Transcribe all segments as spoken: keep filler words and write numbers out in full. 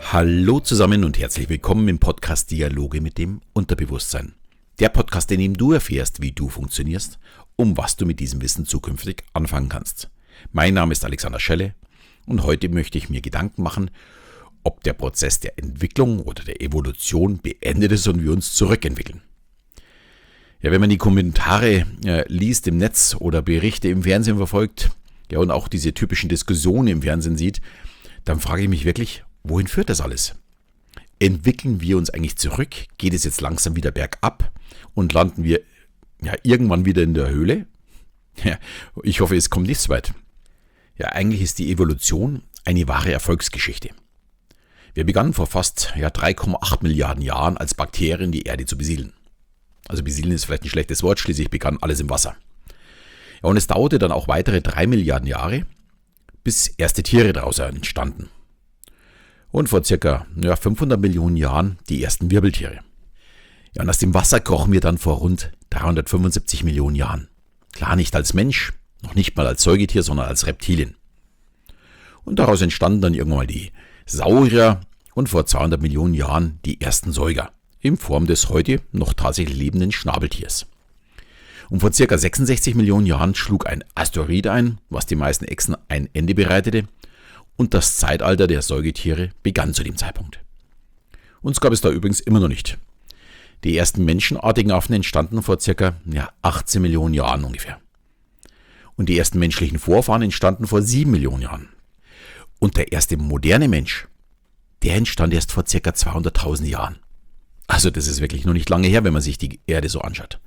Hallo zusammen und herzlich willkommen im Podcast Dialoge mit dem Unterbewusstsein. Der Podcast, in dem du erfährst, wie du funktionierst, um was du mit diesem Wissen zukünftig anfangen kannst. Mein Name ist Alexander Schelle und heute möchte ich mir Gedanken machen, ob der Prozess der Entwicklung oder der Evolution beendet ist und wir uns zurückentwickeln. Ja, wenn man die Kommentare äh, liest im Netz oder Berichte im Fernsehen verfolgt, ja und auch diese typischen Diskussionen im Fernsehen sieht, dann frage ich mich wirklich, wohin führt das alles? Entwickeln wir uns eigentlich zurück? Geht es jetzt langsam wieder bergab und landen wir ja irgendwann wieder in der Höhle? Ja, ich hoffe, es kommt nicht so weit. Ja, eigentlich ist die Evolution eine wahre Erfolgsgeschichte. Wir begannen vor fast ja, drei Komma acht Milliarden Jahren als Bakterien die Erde zu besiedeln. Also besiedeln ist vielleicht ein schlechtes Wort, schließlich begann alles im Wasser. Ja, und es dauerte dann auch weitere drei Milliarden Jahre, bis erste Tiere daraus entstanden. Und vor circa ja, fünfhundert Millionen Jahren die ersten Wirbeltiere. Ja, und aus dem Wasser krochen wir dann vor rund dreihundertfünfundsiebzig Millionen Jahren. Klar, nicht als Mensch, noch nicht mal als Säugetier, sondern als Reptilien. Und daraus entstanden dann irgendwann mal die Saurier und vor zweihundert Millionen Jahren die ersten Säuger in Form des heute noch tatsächlich lebenden Schnabeltiers. Und vor circa sechsundsechzig Millionen Jahren schlug ein Asteroid ein, was den meisten Echsen ein Ende bereitete, und das Zeitalter der Säugetiere begann zu dem Zeitpunkt. Uns gab es da übrigens immer noch nicht. Die ersten menschenartigen Affen entstanden vor circa ja, achtzehn Millionen Jahren ungefähr. Und die ersten menschlichen Vorfahren entstanden vor sieben Millionen Jahren. Und der erste moderne Mensch, der entstand erst vor circa zweihunderttausend Jahren. Also das ist wirklich noch nicht lange her, wenn man sich die Erde so anschaut.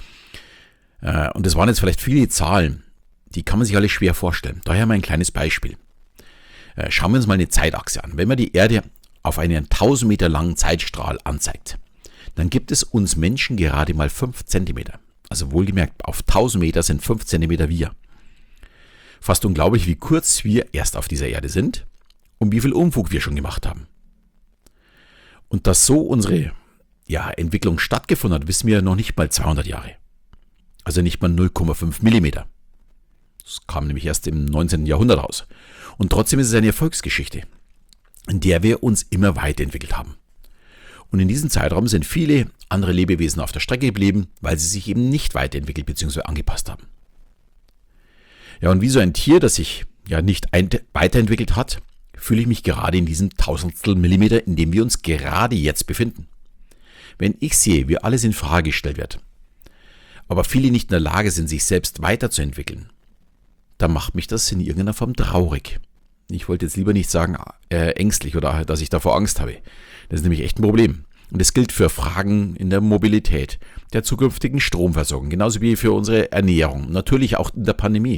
Und das waren jetzt vielleicht viele Zahlen, die kann man sich alle schwer vorstellen. Daher mal ein kleines Beispiel. Schauen wir uns mal eine Zeitachse an. Wenn man die Erde auf einen tausend Meter langen Zeitstrahl anzeigt, dann gibt es uns Menschen gerade mal fünf Zentimeter. Also wohlgemerkt, auf tausend Meter sind fünf Zentimeter wir. Fast unglaublich, wie kurz wir erst auf dieser Erde sind und wie viel Unfug wir schon gemacht haben. Und dass so unsere ja, Entwicklung stattgefunden hat, wissen wir noch nicht mal zweihundert Jahre. Also nicht mal null Komma fünf Millimeter. Das kam nämlich erst im neunzehnten Jahrhundert raus. Und trotzdem ist es eine Erfolgsgeschichte, in der wir uns immer weiterentwickelt haben. Und in diesem Zeitraum sind viele andere Lebewesen auf der Strecke geblieben, weil sie sich eben nicht weiterentwickelt bzw. angepasst haben. Ja, und wie so ein Tier, das sich ja nicht weiterentwickelt hat, fühle ich mich gerade in diesem Tausendstel Millimeter, in dem wir uns gerade jetzt befinden. Wenn ich sehe, wie alles in Frage gestellt wird, aber viele nicht in der Lage sind, sich selbst weiterzuentwickeln, dann macht mich das in irgendeiner Form traurig. Ich wollte jetzt lieber nicht sagen äh, ängstlich oder dass ich davor Angst habe. Das ist nämlich echt ein Problem. Und das gilt für Fragen in der Mobilität, der zukünftigen Stromversorgung, genauso wie für unsere Ernährung, natürlich auch in der Pandemie.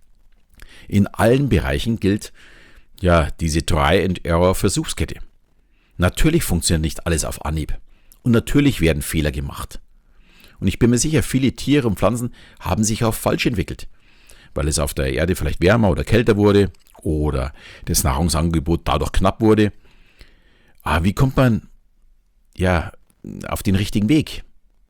In allen Bereichen gilt ja diese Try-and-Error-Versuchskette. Natürlich funktioniert nicht alles auf Anhieb. Und natürlich werden Fehler gemacht. Und ich bin mir sicher, viele Tiere und Pflanzen haben sich auch falsch entwickelt, weil es auf der Erde vielleicht wärmer oder kälter wurde oder das Nahrungsangebot dadurch knapp wurde. Aber wie kommt man ja auf den richtigen Weg?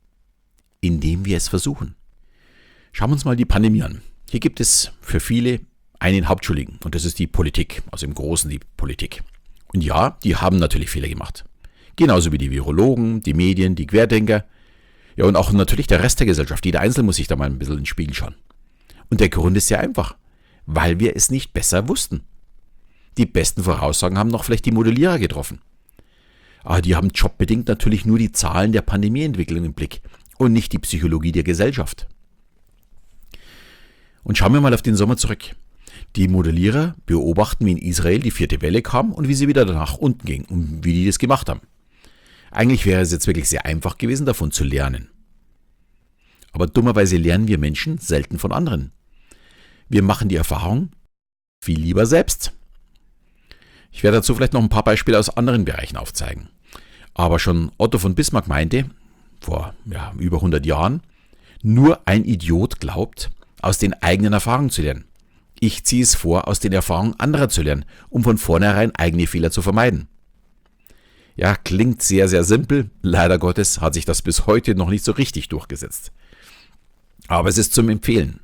Indem wir es versuchen. Schauen wir uns mal die Pandemie an. Hier gibt es für viele einen Hauptschuldigen und das ist die Politik, also im Großen die Politik. Und ja, die haben natürlich Fehler gemacht. Genauso wie die Virologen, die Medien, die Querdenker. Ja, und auch natürlich der Rest der Gesellschaft. Jeder Einzelne muss sich da mal ein bisschen in den Spiegel schauen. Und der Grund ist sehr einfach, weil wir es nicht besser wussten. Die besten Voraussagen haben noch vielleicht die Modellierer getroffen. Aber die haben jobbedingt natürlich nur die Zahlen der Pandemieentwicklung im Blick und nicht die Psychologie der Gesellschaft. Und schauen wir mal auf den Sommer zurück. Die Modellierer beobachten, wie in Israel die vierte Welle kam und wie sie wieder nach unten ging und wie die das gemacht haben. Eigentlich wäre es jetzt wirklich sehr einfach gewesen, davon zu lernen. Aber dummerweise lernen wir Menschen selten von anderen. Wir machen die Erfahrung viel lieber selbst. Ich werde dazu vielleicht noch ein paar Beispiele aus anderen Bereichen aufzeigen. Aber schon Otto von Bismarck meinte, vor ja, über hundert Jahren, nur ein Idiot glaubt, aus den eigenen Erfahrungen zu lernen. Ich ziehe es vor, aus den Erfahrungen anderer zu lernen, um von vornherein eigene Fehler zu vermeiden. Ja, klingt sehr, sehr simpel. Leider Gottes hat sich das bis heute noch nicht so richtig durchgesetzt. Aber es ist zum Empfehlen.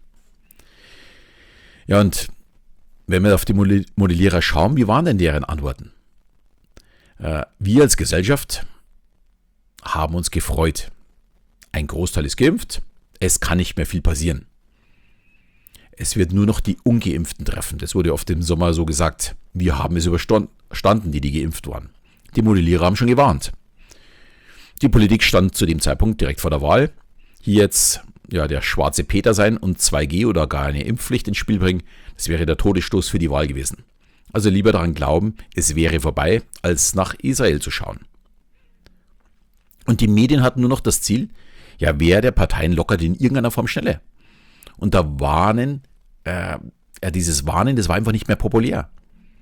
Ja, und wenn wir auf die Modellierer schauen, wie waren denn deren Antworten? Äh, wir als Gesellschaft haben uns gefreut. Ein Großteil ist geimpft, es kann nicht mehr viel passieren. Es wird nur noch die Ungeimpften treffen. Das wurde oft im Sommer so gesagt. Wir haben es überstanden, die, die geimpft waren. Die Modellierer haben schon gewarnt. Die Politik stand zu dem Zeitpunkt direkt vor der Wahl. Hier jetzt ja, der schwarze Peter sein und zwei G oder gar eine Impfpflicht ins Spiel bringen, das wäre der Todesstoß für die Wahl gewesen. Also lieber daran glauben, es wäre vorbei, als nach Israel zu schauen. Und die Medien hatten nur noch das Ziel, ja, wer der Parteien lockert in irgendeiner Form schneller. Und da warnen, äh, dieses Warnen, das war einfach nicht mehr populär.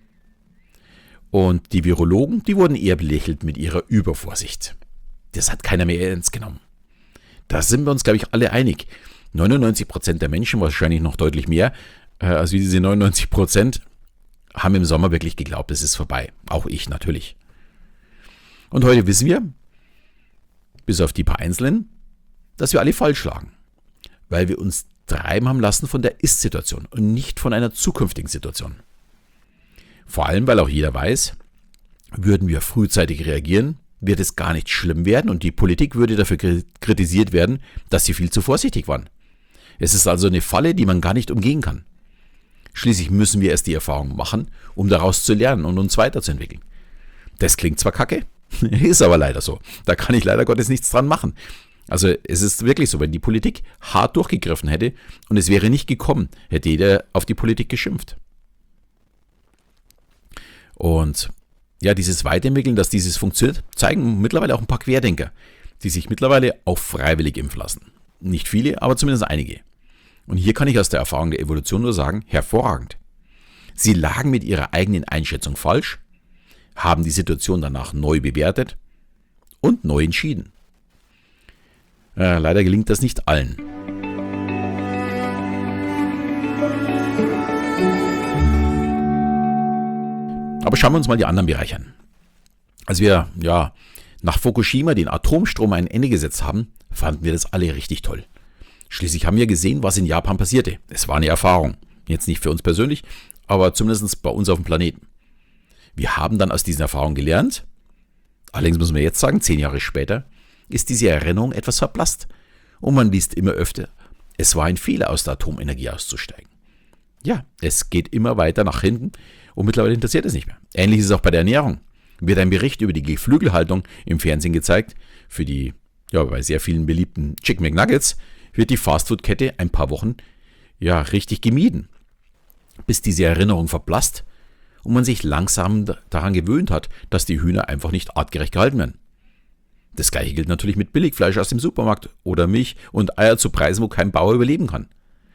Und die Virologen, die wurden eher belächelt mit ihrer Übervorsicht. Das hat keiner mehr ernst genommen. Da sind wir uns, glaube ich, alle einig. neunundneunzig Prozent der Menschen, wahrscheinlich noch deutlich mehr, äh, als wie diese neunundneunzig Prozent, haben im Sommer wirklich geglaubt, es ist vorbei. Auch ich natürlich. Und heute wissen wir, bis auf die paar Einzelnen, dass wir alle falsch lagen. Weil wir uns treiben haben lassen von der Ist-Situation und nicht von einer zukünftigen Situation. Vor allem, weil auch jeder weiß, würden wir frühzeitig reagieren, wird es gar nicht schlimm werden und die Politik würde dafür kritisiert werden, dass sie viel zu vorsichtig waren. Es ist also eine Falle, die man gar nicht umgehen kann. Schließlich müssen wir erst die Erfahrung machen, um daraus zu lernen und uns weiterzuentwickeln. Das klingt zwar kacke, ist aber leider so. Da kann ich leider Gottes nichts dran machen. Also es ist wirklich so, wenn die Politik hart durchgegriffen hätte und es wäre nicht gekommen, hätte jeder auf die Politik geschimpft. Und ja, dieses Weiterentwickeln, dass dieses funktioniert, zeigen mittlerweile auch ein paar Querdenker, die sich mittlerweile auch freiwillig impfen lassen. Nicht viele, aber zumindest einige. Und hier kann ich aus der Erfahrung der Evolution nur sagen, hervorragend. Sie lagen mit ihrer eigenen Einschätzung falsch, haben die Situation danach neu bewertet und neu entschieden. Äh, leider gelingt das nicht allen. Aber schauen wir uns mal die anderen Bereiche an. Als wir ja, nach Fukushima den Atomstrom ein Ende gesetzt haben, fanden wir das alle richtig toll. Schließlich haben wir gesehen, was in Japan passierte. Es war eine Erfahrung. Jetzt nicht für uns persönlich, aber zumindest bei uns auf dem Planeten. Wir haben dann aus diesen Erfahrungen gelernt. Allerdings müssen wir jetzt sagen, zehn Jahre später ist diese Erinnerung etwas verblasst. Und man liest immer öfter, es war ein Fehler, aus der Atomenergie auszusteigen. Ja, es geht immer weiter nach hinten und mittlerweile interessiert es nicht mehr. Ähnlich ist es auch bei der Ernährung. Wird ein Bericht über die Geflügelhaltung im Fernsehen gezeigt, für die, ja, bei sehr vielen beliebten Chicken McNuggets, wird die Fastfood-Kette ein paar Wochen, ja, richtig gemieden. Bis diese Erinnerung verblasst und man sich langsam daran gewöhnt hat, dass die Hühner einfach nicht artgerecht gehalten werden. Das gleiche gilt natürlich mit Billigfleisch aus dem Supermarkt oder Milch und Eier zu Preisen, wo kein Bauer überleben kann.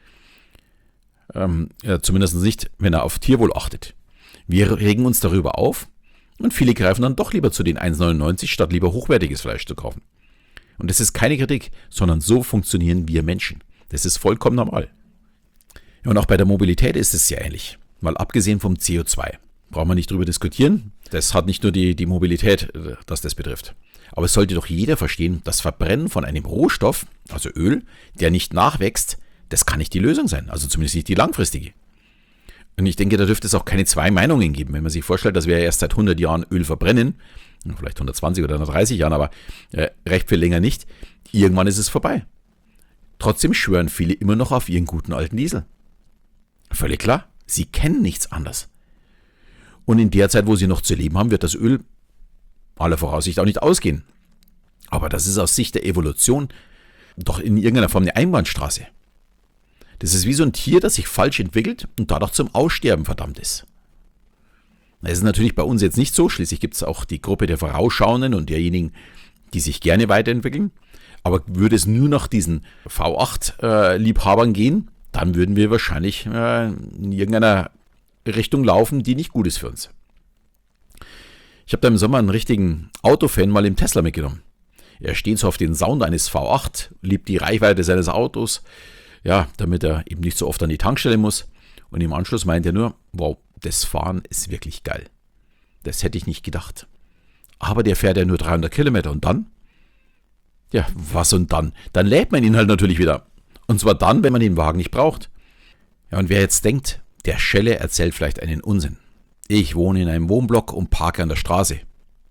Ähm, ja, zumindest nicht, wenn er auf Tierwohl achtet. Wir regen uns darüber auf und viele greifen dann doch lieber zu den eins neunundneunzig, statt lieber hochwertiges Fleisch zu kaufen. Und das ist keine Kritik, sondern so funktionieren wir Menschen. Das ist vollkommen normal. Ja, und auch bei der Mobilität ist es sehr ähnlich. Mal abgesehen vom C O zwei. Brauchen wir nicht drüber diskutieren. Das hat nicht nur die, die Mobilität, das das betrifft. Aber es sollte doch jeder verstehen, das Verbrennen von einem Rohstoff, also Öl, der nicht nachwächst, das kann nicht die Lösung sein. Also zumindest nicht die langfristige. Und ich denke, da dürfte es auch keine zwei Meinungen geben. Wenn man sich vorstellt, dass wir erst seit hundert Jahren Öl verbrennen, vielleicht hundertzwanzig oder hundertdreißig Jahren, aber äh, recht viel länger nicht, irgendwann ist es vorbei. Trotzdem schwören viele immer noch auf ihren guten alten Diesel. Völlig klar, sie kennen nichts anderes. Und in der Zeit, wo sie noch zu leben haben, wird das Öl aller Voraussicht auch nicht ausgehen. Aber das ist aus Sicht der Evolution doch in irgendeiner Form eine Einbahnstraße. Das ist wie so ein Tier, das sich falsch entwickelt und dadurch zum Aussterben verdammt ist. Das ist natürlich bei uns jetzt nicht so. Schließlich gibt es auch die Gruppe der Vorausschauenden und derjenigen, die sich gerne weiterentwickeln. Aber würde es nur nach diesen V acht Liebhabern gehen, dann würden wir wahrscheinlich äh, in irgendeiner Richtung laufen, die nicht gut ist für uns. Ich habe da im Sommer einen richtigen Autofan mal im Tesla mitgenommen. Er steht so auf den Sound eines V acht, liebt die Reichweite seines Autos, ja, damit er eben nicht so oft an die Tankstelle muss. Und im Anschluss meint er nur, wow, das Fahren ist wirklich geil. Das hätte ich nicht gedacht. Aber der fährt ja nur dreihundert Kilometer und dann? Ja, was und dann? Dann lädt man ihn halt natürlich wieder. Und zwar dann, wenn man den Wagen nicht braucht. Ja, und wer jetzt denkt, der Schelle erzählt vielleicht einen Unsinn. Ich wohne in einem Wohnblock und parke an der Straße.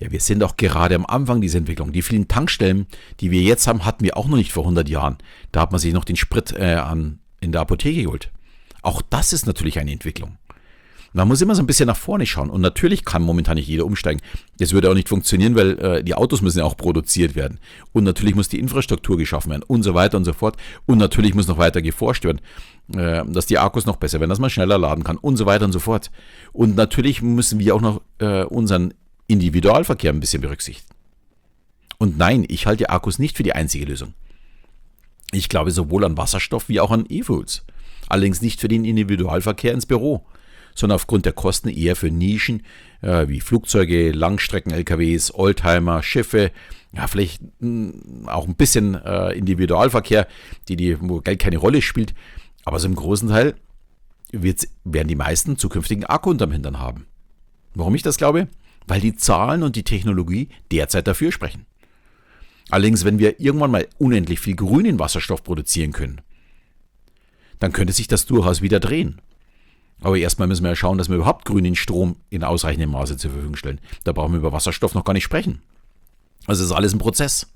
Ja, wir sind auch gerade am Anfang dieser Entwicklung. Die vielen Tankstellen, die wir jetzt haben, hatten wir auch noch nicht vor hundert Jahren. Da hat man sich noch den Sprit äh, an, in der Apotheke geholt. Auch das ist natürlich eine Entwicklung. Man muss immer so ein bisschen nach vorne schauen. Und natürlich kann momentan nicht jeder umsteigen. Das würde auch nicht funktionieren, weil äh, die Autos müssen ja auch produziert werden. Und natürlich muss die Infrastruktur geschaffen werden und so weiter und so fort. Und natürlich muss noch weiter geforscht werden, äh, dass die Akkus noch besser werden, dass man schneller laden kann und so weiter und so fort. Und natürlich müssen wir auch noch äh, unseren Individualverkehr ein bisschen berücksichtigen. Und nein, ich halte Akkus nicht für die einzige Lösung. Ich glaube sowohl an Wasserstoff wie auch an E-Fuels. Allerdings nicht für den Individualverkehr ins Büro, sondern aufgrund der Kosten eher für Nischen äh, wie Flugzeuge, Langstrecken-L K Ws, Oldtimer, Schiffe, ja vielleicht mh, auch ein bisschen äh, Individualverkehr, die, die, wo Geld keine Rolle spielt. Aber so im großen Teil wird's, werden die meisten zukünftigen Akku unterm Hintern haben. Warum ich das glaube? Weil die Zahlen und die Technologie derzeit dafür sprechen. Allerdings, wenn wir irgendwann mal unendlich viel grünen Wasserstoff produzieren können, dann könnte sich das durchaus wieder drehen. Aber erstmal müssen wir ja schauen, dass wir überhaupt grünen Strom in ausreichendem Maße zur Verfügung stellen. Da brauchen wir über Wasserstoff noch gar nicht sprechen. Also das ist alles ein Prozess.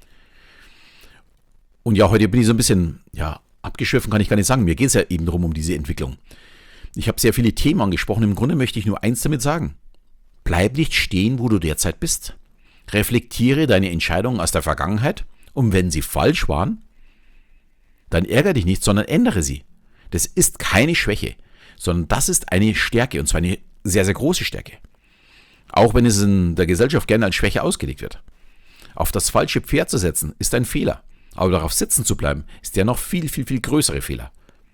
Und ja, heute bin ich so ein bisschen, ja, abgeschwiffen kann ich gar nicht sagen. Mir geht es ja eben darum, um diese Entwicklung. Ich habe sehr viele Themen angesprochen. Im Grunde möchte ich nur eins damit sagen. Bleib nicht stehen, wo du derzeit bist. Reflektiere deine Entscheidungen aus der Vergangenheit und wenn sie falsch waren, dann ärgere dich nicht, sondern ändere sie. Das ist keine Schwäche, sondern das ist eine Stärke und zwar eine sehr, sehr große Stärke. Auch wenn es in der Gesellschaft gerne als Schwäche ausgelegt wird. Auf das falsche Pferd zu setzen, ist ein Fehler. Aber darauf sitzen zu bleiben, ist der noch viel, viel, viel größere Fehler.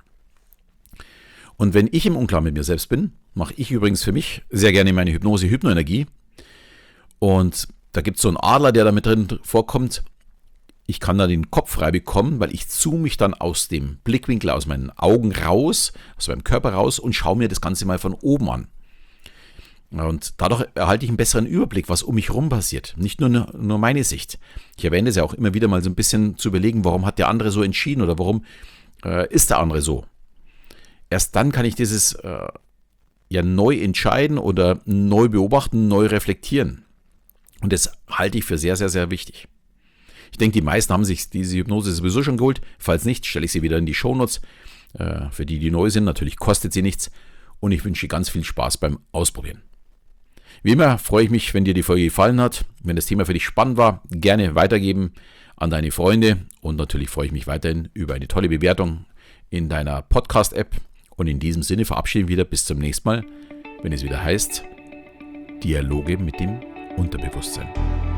Und wenn ich im Unklaren mit mir selbst bin, mache ich übrigens für mich sehr gerne meine Hypnose Hypnoenergie. Und da gibt es so einen Adler, der da mit drin vorkommt. Ich kann da den Kopf frei bekommen, weil ich zoome mich dann aus dem Blickwinkel, aus meinen Augen raus, aus meinem Körper raus und schaue mir das Ganze mal von oben an. Und dadurch erhalte ich einen besseren Überblick, was um mich herum passiert. Nicht nur, nur meine Sicht. Ich erwähne es ja auch immer wieder mal so ein bisschen zu überlegen, warum hat der andere so entschieden oder warum äh, ist der andere so. Erst dann kann ich dieses äh, ja neu entscheiden oder neu beobachten, neu reflektieren. Und das halte ich für sehr, sehr, sehr wichtig. Ich denke, die meisten haben sich diese Hypnose sowieso schon geholt. Falls nicht, stelle ich sie wieder in die Shownotes. Äh, für die, die neu sind, natürlich kostet sie nichts. Und ich wünsche dir ganz viel Spaß beim Ausprobieren. Wie immer freue ich mich, wenn dir die Folge gefallen hat. Wenn das Thema für dich spannend war, gerne weitergeben an deine Freunde. Und natürlich freue ich mich weiterhin über eine tolle Bewertung in deiner Podcast-App. Und in diesem Sinne verabschieden wir wieder bis zum nächsten Mal, wenn es wieder heißt, Dialoge mit dem Unterbewusstsein.